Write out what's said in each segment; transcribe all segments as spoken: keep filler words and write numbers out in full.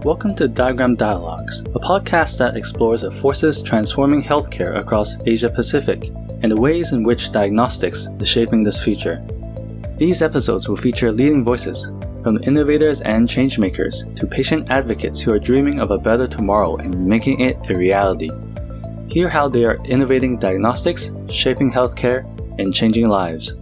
Welcome to Diagram Dialogues, a podcast that explores the forces transforming healthcare across Asia Pacific and the ways in which diagnostics is shaping this future. These episodes will feature leading voices, from innovators and changemakers to patient advocates who are dreaming of a better tomorrow and making it a reality. Hear how they are innovating diagnostics, shaping healthcare, and changing lives.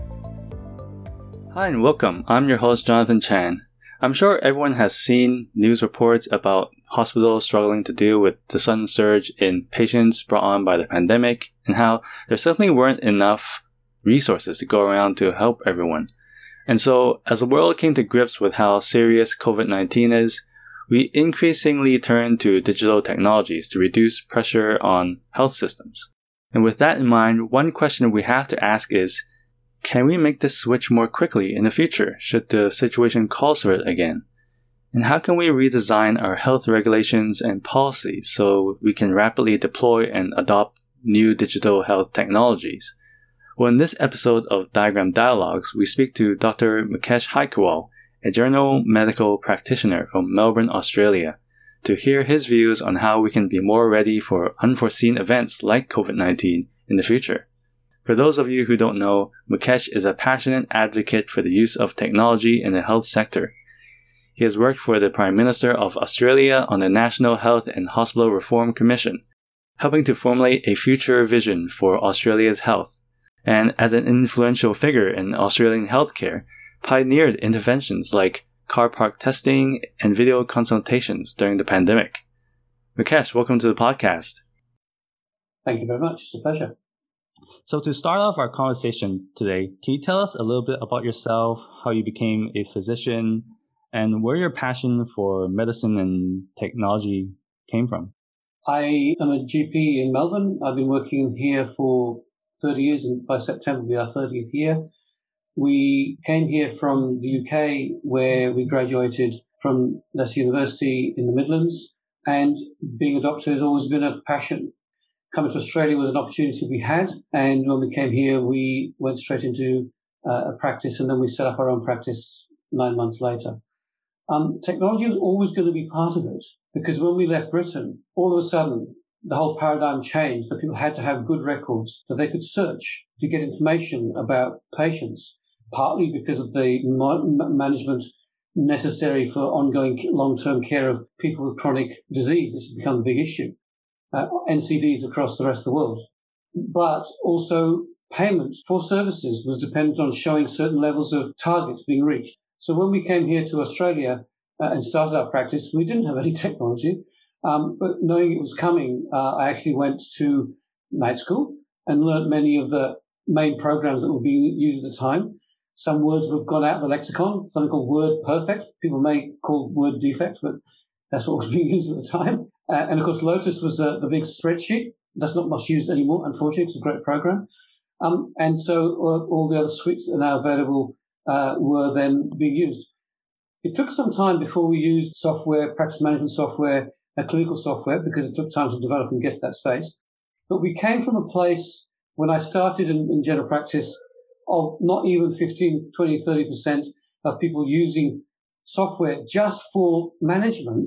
Hi and welcome. I'm your host, Jonathan Chan. I'm sure everyone has seen news reports about hospitals struggling to deal with the sudden surge in patients brought on by the pandemic and how there simply weren't enough resources to go around to help everyone. And so, as the world came to grips with how serious covid nineteen is, we increasingly turned to digital technologies to reduce pressure on health systems. And with that in mind, one question we have to ask is, can we make this switch more quickly in the future should the situation call for it again? And how can we redesign our health regulations and policies so we can rapidly deploy and adopt new digital health technologies? Well, in this episode of Diagram Dialogues, we speak to Doctor Mukesh Haikwal, a general medical practitioner from Melbourne, Australia, to hear his views on how we can be more ready for unforeseen events like covid nineteen in the future. For those of you who don't know, Mukesh is a passionate advocate for the use of technology in the health sector. He has worked for the Prime Minister of Australia on the National Health and Hospital Reform Commission, helping to formulate a future vision for Australia's health, and as an influential figure in Australian healthcare, pioneered interventions like car park testing and video consultations during the pandemic. Mukesh, welcome to the podcast. Thank you very much. It's a pleasure. So to start off our conversation today, can you tell us a little bit about yourself, how you became a physician, and where your passion for medicine and technology came from? I am a G P in Melbourne. I've been working here for thirty years, and by September will be our thirtieth year. We came here from the U K, where we graduated from Leicester University in the Midlands, and being a doctor has always been a passion. Coming to Australia was an opportunity we had, and when we came here, we went straight into uh, a practice, and then we set up our own practice nine months later. Um, technology was always going to be part of it, because when we left Britain, all of a sudden, the whole paradigm changed, that people had to have good records, that they could search to get information about patients, partly because of the ma- management necessary for ongoing long-term care of people with chronic disease. This has become a big issue. Uh, N C Ds across the rest of the world. But also payment for services was dependent on showing certain levels of targets being reached. So when we came here to Australia uh, and started our practice, we didn't have any technology. Um, but knowing it was coming, uh, I actually went to night school and learned many of the main programs that were being used at the time. Some words have gone out of the lexicon, something called Word Perfect. People may call Word Defect, but that's what was being used at the time. Uh, and of course, Lotus was uh, the big spreadsheet. That's not much used anymore, unfortunately. It's a great program. Um, and so uh, all the other suites that are now available uh, were then being used. It took some time before we used software, practice management software, and clinical software, because it took time to develop and get to that space. But we came from a place, when I started in, in general practice, of not even fifteen, twenty, thirty percent of people using software just for management,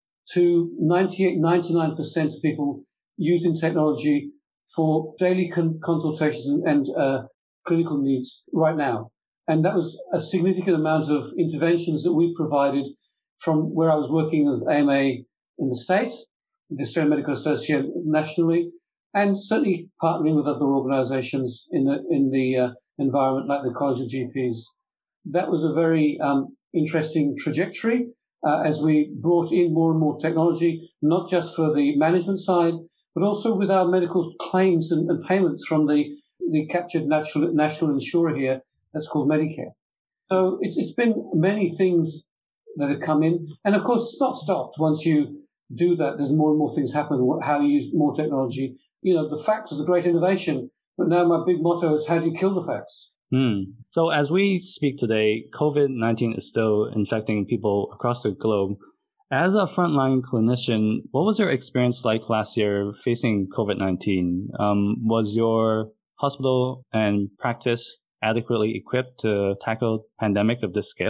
to ninety-eight, ninety-nine percent of people using technology for daily con- consultations and, and uh, clinical needs right now. And that was a significant amount of interventions that we provided from where I was working with A M A in the States, the Australian Medical Association nationally, and certainly partnering with other organizations in the, in the uh, environment like the College of G Ps. That was a very um, interesting trajectory. Uh, as we brought in more and more technology, not just for the management side, but also with our medical claims and, and payments from the, the captured national, national insurer here, that's called Medicare. So it's, it's been many things that have come in. And of course, it's not stopped. Once you do that, there's more and more things happen, how you use more technology. You know, the fax is a great innovation, but now my big motto is, how do you kill the fax? Hmm. So as we speak today, covid nineteen is still infecting people across the globe. As a frontline clinician, what was your experience like last year facing covid nineteen? Um, was your hospital and practice adequately equipped to tackle a pandemic of this scale?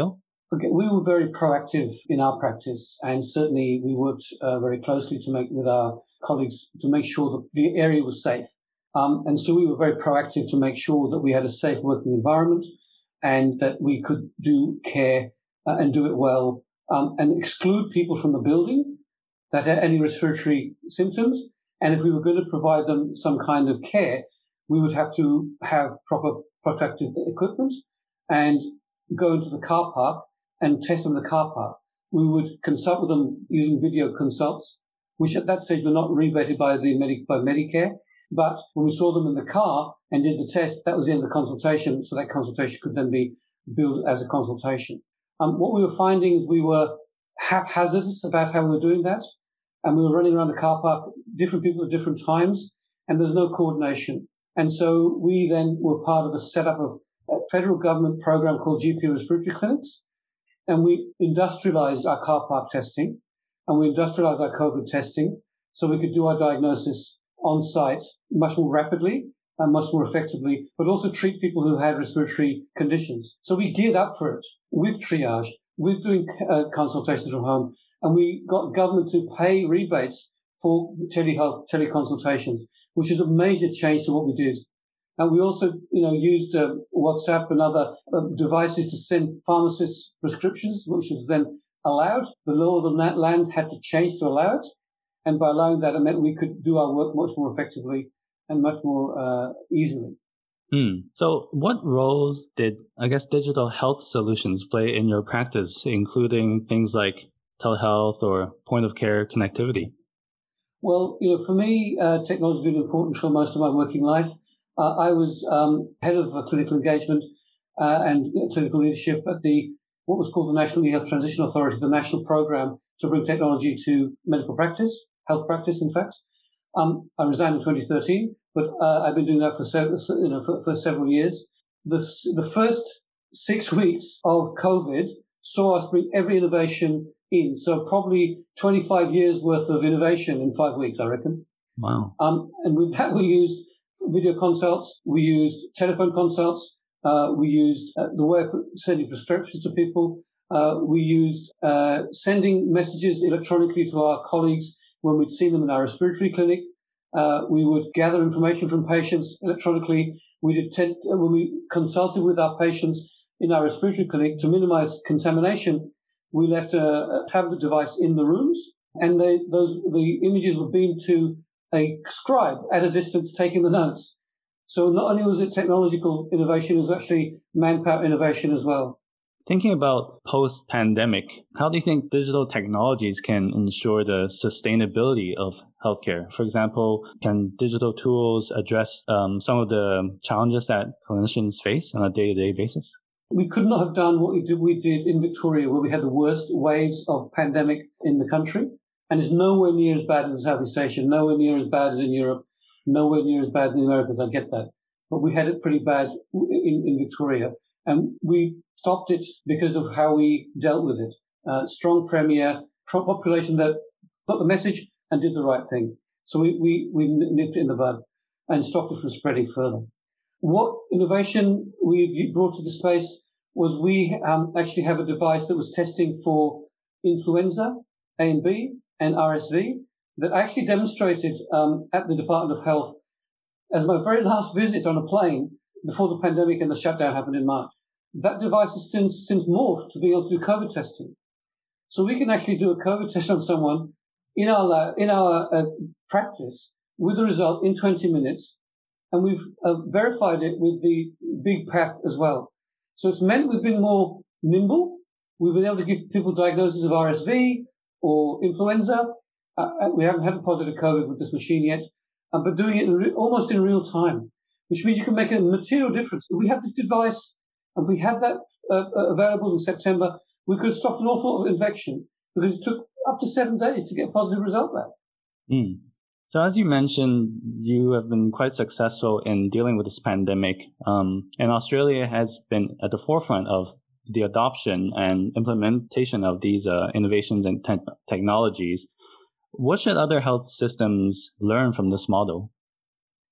Okay, we were very proactive in our practice, and certainly we worked uh, very closely to make with our colleagues to make sure that the area was safe. Um, and so we were very proactive to make sure that we had a safe working environment and that we could do care uh, and do it well um, and exclude people from the building that had any respiratory symptoms. And if we were going to provide them some kind of care, we would have to have proper protective equipment and go into the car park and test them in the car park. We would consult with them using video consults, which at that stage were not rebated by the Medi- by Medicare. But when we saw them in the car and did the test, that was the end of the consultation. So that consultation could then be billed as a consultation. Um, what we were finding is we were haphazardous about how we were doing that. And we were running around the car park, different people at different times, and there was no coordination. And so we then were part of a setup of a federal government program called G P respiratory clinics. And we industrialized our car park testing, and we industrialized our COVID testing so we could do our diagnosis on site much more rapidly and much more effectively, but also treat people who had respiratory conditions. So we geared up for it with triage, with doing uh, consultations from home, and we got government to pay rebates for telehealth, teleconsultations, which is a major change to what we did. And we also, you know, used uh, WhatsApp and other uh, devices to send pharmacists prescriptions, which was then allowed. The law of the land had to change to allow it. And by allowing that, it meant we could do our work much more effectively and much more uh, easily. Hmm. So what roles did, I guess, digital health solutions play in your practice, including things like telehealth or point-of-care connectivity? Well, you know, for me, uh, technology has been important for most of my working life. Uh, I was um, head of uh, clinical engagement uh, and clinical leadership at the what was called the National E-Health Transition Authority, the national program to bring technology to medical practice, health practice, in fact. Um, I resigned in twenty thirteen, but uh, I've been doing that for several, you know, for, for several years. The, the first six weeks of COVID saw us bring every innovation in. So probably twenty-five years worth of innovation in five weeks, I reckon. Wow. Um, and with that, we used video consults, we used telephone consults, uh, we used uh, the way of sending prescriptions to people, uh, we used uh, sending messages electronically to our colleagues when we'd seen them in our respiratory clinic. Uh, we would gather information from patients electronically. We did ten, when we consulted with our patients in our respiratory clinic to minimize contamination, we left a, a tablet device in the rooms, and they, those the images were beamed to a scribe at a distance taking the notes. So not only was it technological innovation, it was actually manpower innovation as well. Thinking about post-pandemic, how do you think digital technologies can ensure the sustainability of healthcare? For example, can digital tools address um, some of the challenges that clinicians face on a day-to-day basis? We could not have done what we did, we did in Victoria, where we had the worst waves of pandemic in the country. And it's nowhere near as bad as Southeast Asia, nowhere near as bad as in Europe, nowhere near as bad in the Americas. I get that. But we had it pretty bad in, in Victoria. And we stopped it because of how we dealt with it. Uh, strong premier, population that got the message and did the right thing. So we, we, we nipped it in the bud and stopped it from spreading further. What innovation we brought to the space was we um, actually have a device that was testing for influenza A and B and R S V that actually demonstrated um, at the Department of Health as my very last visit on a plane before the pandemic and the shutdown happened in March. That device has since, since morphed to be able to do COVID testing. So we can actually do a COVID test on someone in our lab, in our uh, practice with the result in twenty minutes. And we've uh, verified it with the big path as well. So it's meant we've been more nimble. We've been able to give people diagnosis of R S V or influenza. Uh, we haven't had a positive COVID with this machine yet, uh, but doing it in re- almost in real time, which means you can make a material difference. If we had this device and we had that uh, available in September, we could have stopped an awful lot of infection because it took up to seven days to get a positive result back. Mm. So as you mentioned, you have been quite successful in dealing with this pandemic, um, and Australia has been at the forefront of the adoption and implementation of these uh, innovations and te- technologies. What should other health systems learn from this model?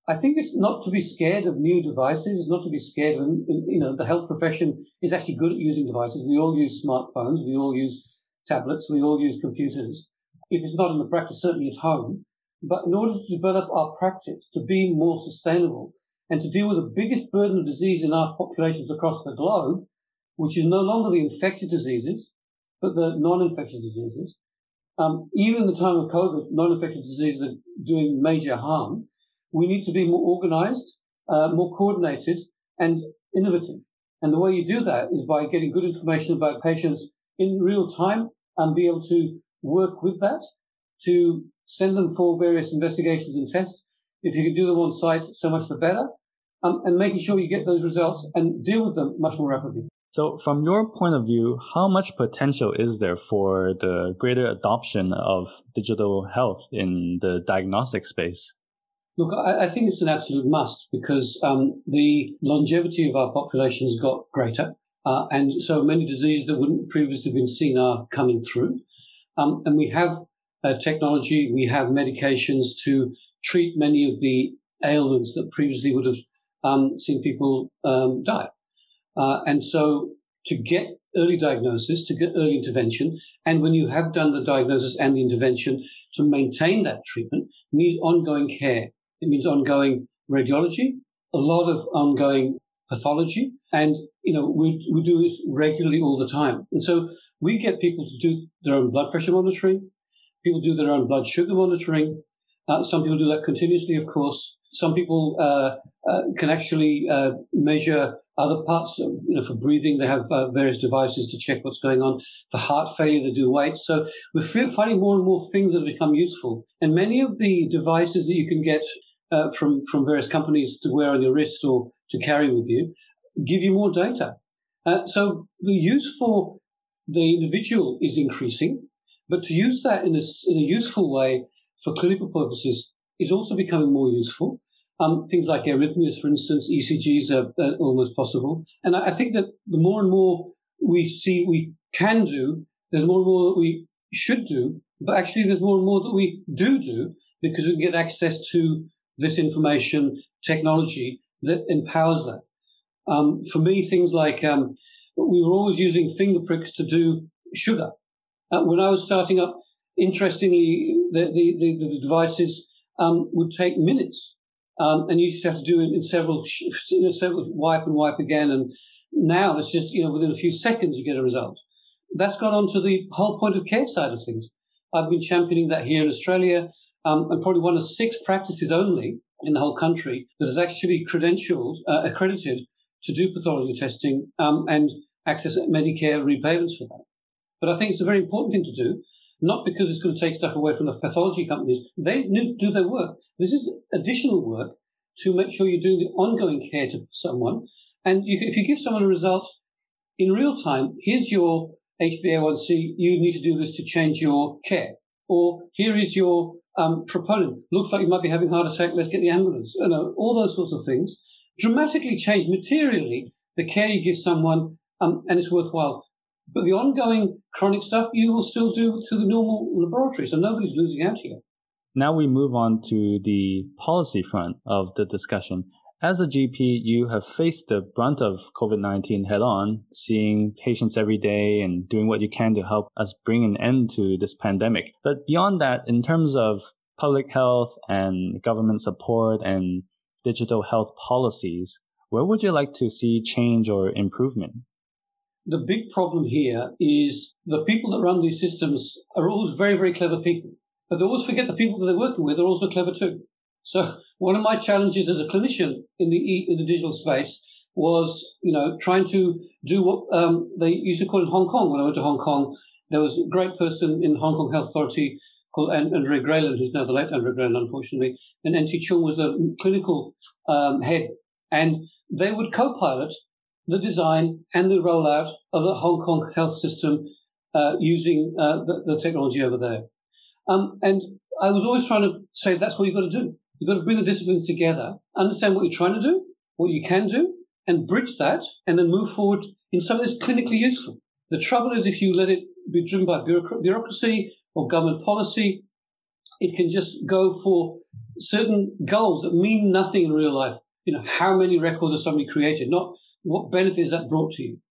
I think it's not to be scared of new devices. It's not to be scared of, you know, the health profession is actually good at using devices. We all use smartphones. We all use tablets. We all use computers. If it's not in the practice, certainly at home. But in order to develop our practice to be more sustainable and to deal with the biggest burden of disease in our populations across the globe, which is no longer the infectious diseases, but the non-infectious diseases, um, even in the time of COVID, non-infectious diseases are doing major harm. We need to be more organized, uh, more coordinated, and innovative. And the way you do that is by getting good information about patients in real time and be able to work with that to send them for various investigations and tests. If you can do them on site, so much the better. Um, and making sure you get those results and deal with them much more rapidly. So from your point of view, how much potential is there for the greater adoption of digital health in the diagnostic space? Look, I, I think it's an absolute must because um, the longevity of our population has got greater. Uh, and so many diseases that wouldn't previously have been seen are coming through. Um, and we have uh, technology, we have medications to treat many of the ailments that previously would have um, seen people um, die. Uh, and so to get early diagnosis, to get early intervention, and when you have done the diagnosis and the intervention, to maintain that treatment means ongoing care. It means ongoing radiology, a lot of ongoing pathology, and, you know, we, we do this regularly all the time. And so we get people to do their own blood pressure monitoring. People do their own blood sugar monitoring. Uh, some people do that continuously, of course. Some people uh, uh, can actually uh, measure other parts. Of, you know, for breathing, they have uh, various devices to check what's going on. For heart failure, they do weights. So we're finding more and more things that have become useful. And many of the devices that you can get uh, from, from various companies to wear on your wrist or to carry with you give you more data. Uh, so the use for the individual is increasing, but to use that in a, in a useful way for clinical purposes is also becoming more useful. Um, things like arrhythmias, for instance, E C Gs are uh, almost possible. And I, I think that the more and more we see we can do, there's more and more that we should do, but actually there's more and more that we do do because we get access to this information technology that empowers that. Um, for me, things like um, we were always using finger pricks to do sugar. Uh, when I was starting up, interestingly, the, the, the, the devices um, would take minutes. Um, and you used to have to do it in several, in several wipe and wipe again. And now it's just, you know, within a few seconds you get a result. That's gone on to the whole point of care side of things. I've been championing that here in Australia. Um, and probably one of six practices only in the whole country that is actually credentialed, uh, accredited to do pathology testing um, and access Medicare repayments for that. But I think it's a very important thing to do, not because it's going to take stuff away from the pathology companies. They do their work. This is additional work to make sure you do the ongoing care to someone. And you, if you give someone a result in real time, here's your H b A one C, you need to do this to change your care. Or here is your um, troponin. Looks like you might be having a heart attack, let's get the ambulance. You know, all those sorts of things dramatically change materially the care you give someone, um, and it's worthwhile. But the ongoing chronic stuff you will still do through the normal laboratory, so nobody's losing out here. Now we move on to the policy front of the discussion. As a G P, you have faced the brunt of COVID nineteen head on, seeing patients every day and doing what you can to help us bring an end to this pandemic. But beyond that, in terms of public health and government support and digital health policies, where would you like to see change or improvement? The big problem here is the people that run these systems are always very, very clever people. But they always forget the people that they're working with are also clever too. So one of my challenges as a clinician in the e, in the digital space was, you know, trying to do what um, they used to call in Hong Kong. When I went to Hong Kong, there was a great person in the Hong Kong Health Authority called Andre Grayland, who's now the late Andre Grayland, unfortunately, and N T Chung was the clinical um, head. And they would co-pilot the design and the rollout of the Hong Kong health system uh, using uh, the, the technology over there. Um, and I was always trying to say that's what you've got to do. You've got to bring the disciplines together, understand what you're trying to do, what you can do, and bridge that, and then move forward in something that's clinically useful. The trouble is if you let it be driven by bureaucracy or government policy, it can just go for certain goals that mean nothing in real life. You know, how many records has somebody created, not what benefit is that brought to you.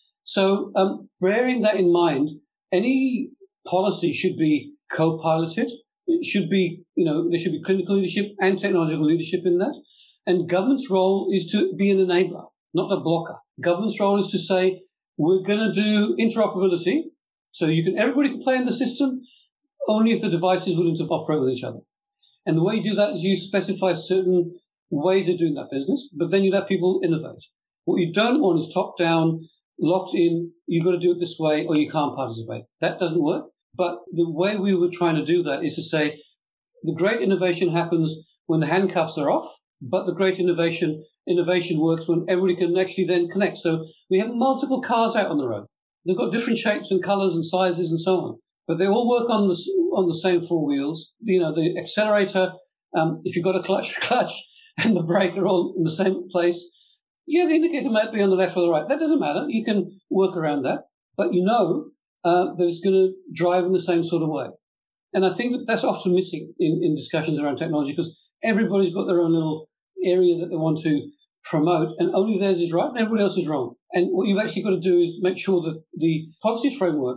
So um, bearing that in mind, any policy should be co-piloted. It should be, you know, there should be clinical leadership and technological leadership in that. And government's role is to be an enabler, not a blocker. Government's role is to say, we're going to do interoperability. So you can, everybody can play in the system only if the device is willing to operate with each other. And the way you do that is you specify certain ways of doing that business, but then you let people innovate. What you don't want is top down, locked in, you've got to do it this way or you can't participate. That doesn't work. But the way we were trying to do that is to say the great innovation happens when the handcuffs are off, but the great innovation innovation works when everybody can actually then connect. So we have multiple cars out on the road. They've got different shapes and colors and sizes and so on, but they all work on the, on the same four wheels. You know, the accelerator, um, if you've got a clutch, clutch and the brake are all in the same place, yeah, the indicator might be on the left or the right. That doesn't matter. You can work around that, but you know uh, that it's going to drive in the same sort of way. And I think that that's often missing in, in discussions around technology because everybody's got their own little area that they want to promote, and only theirs is right and everybody else is wrong. And what you've actually got to do is make sure that the policy framework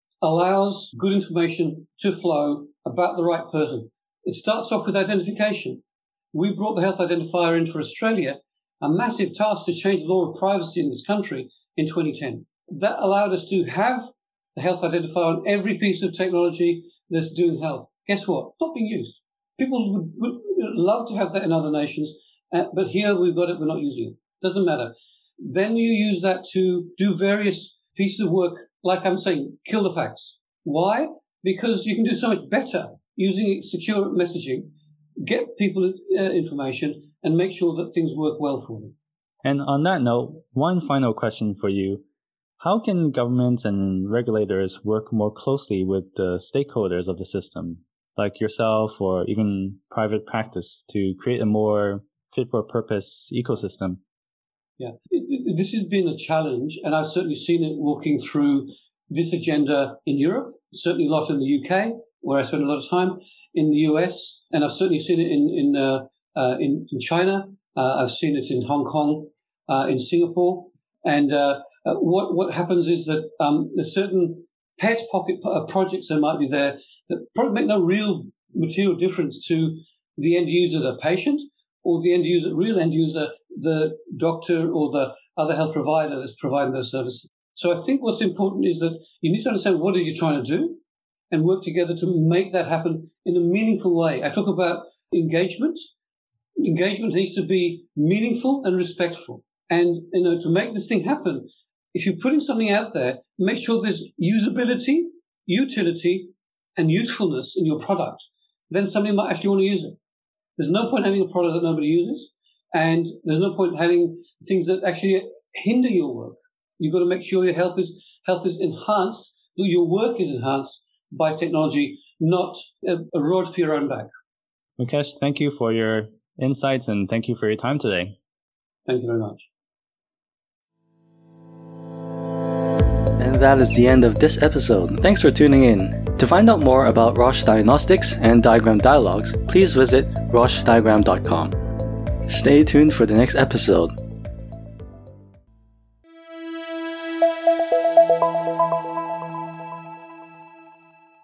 allows good information to flow about the right person. It starts off with identification. We brought the health identifier in for Australia, a massive task to change the law of privacy in this country in twenty ten. That allowed us to have the health identifier on every piece of technology that's doing health. Guess what? It's not being used. People would, would love to have that in other nations, uh, but here we've got it, we're not using it. Doesn't matter. Then you use that to do various pieces of work, like I'm saying, kill the facts. Why? Because you can do so much better using secure messaging, get people uh, information, and make sure that things work well for them. And on that note, one final question for you. How can governments and regulators work more closely with the stakeholders of the system, like yourself or even private practice, to create a more fit-for-purpose ecosystem? Yeah, it, it, this has been a challenge, and I've certainly seen it walking through this agenda in Europe, certainly a lot in the U K, where I spend a lot of time, in the U S, and I've certainly seen it in in uh, uh, in, in China. Uh, I've seen it in Hong Kong, uh, in Singapore, and uh, uh, what what happens is that um, there's certain pet pocket uh, projects that might be there that probably make no real material difference to the end user, the patient, or the end user, real end user, the doctor or the other health provider that's providing those services. So I think what's important is that you need to understand what are you trying to do and work together to make that happen in a meaningful way. I talk about engagement. Engagement needs to be meaningful and respectful. And, you know, to make this thing happen, if you're putting something out there, make sure there's usability, utility, and usefulness in your product. Then somebody might actually want to use it. There's no point having a product that nobody uses, and there's no point having things that actually hinder your work. You've got to make sure your health is health is enhanced, that your work is enhanced by technology, not a, a rod for your own back. Mukesh, thank you for your insights and thank you for your time today. Thank you very much. And that is the end of this episode. Thanks for tuning in. To find out more about Roche Diagnostics and Diagram Dialogues, please visit roche diagram dot com. Stay tuned for the next episode.